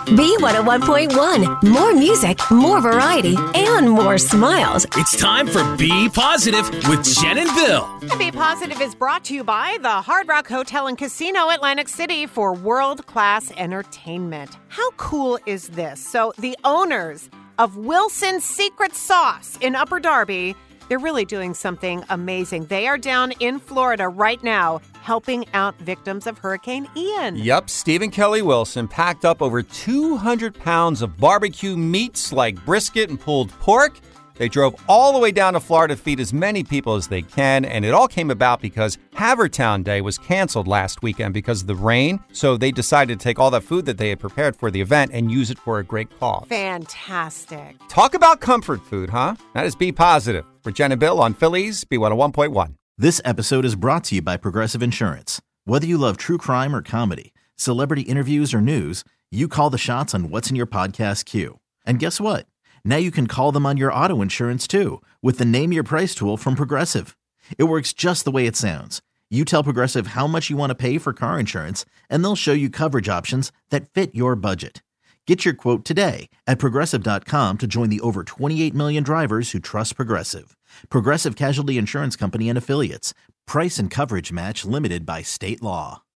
B101.1. More music, more variety, and more smiles. It's time for Be Positive with Jen and Bill. Be Positive is brought to you by the Hard Rock Hotel and Casino, Atlantic City, for world-class entertainment. How cool is this? So the owners of Wilson's Secret Sauce in Upper Darby, they're really doing something amazing. They are down in Florida right now helping out victims of Hurricane Ian. Yep, Stephen Kelly Wilson packed up over 200 pounds of barbecue meats like brisket and pulled pork. They drove all the way down to Florida to feed as many people as they can, and it all came about because Havertown Day was canceled last weekend because of the rain, so they decided to take all that food that they had prepared for the event and use it for a great cause. Fantastic. Talk about comfort food, huh? That is Be Positive. For Jen and Bill on Phillies, B101.1. This episode is brought to you by Progressive Insurance. Whether you love true crime or comedy, celebrity interviews or news, you call the shots on what's in your podcast queue. And guess what? Now you can call them on your auto insurance too with the Name Your Price tool from Progressive. It works just the way it sounds. You tell Progressive how much you want to pay for car insurance, and they'll show you coverage options that fit your budget. Get your quote today at Progressive.com to join the over 28 million drivers who trust Progressive. Progressive Casualty Insurance Company and Affiliates. Price and coverage match limited by state law.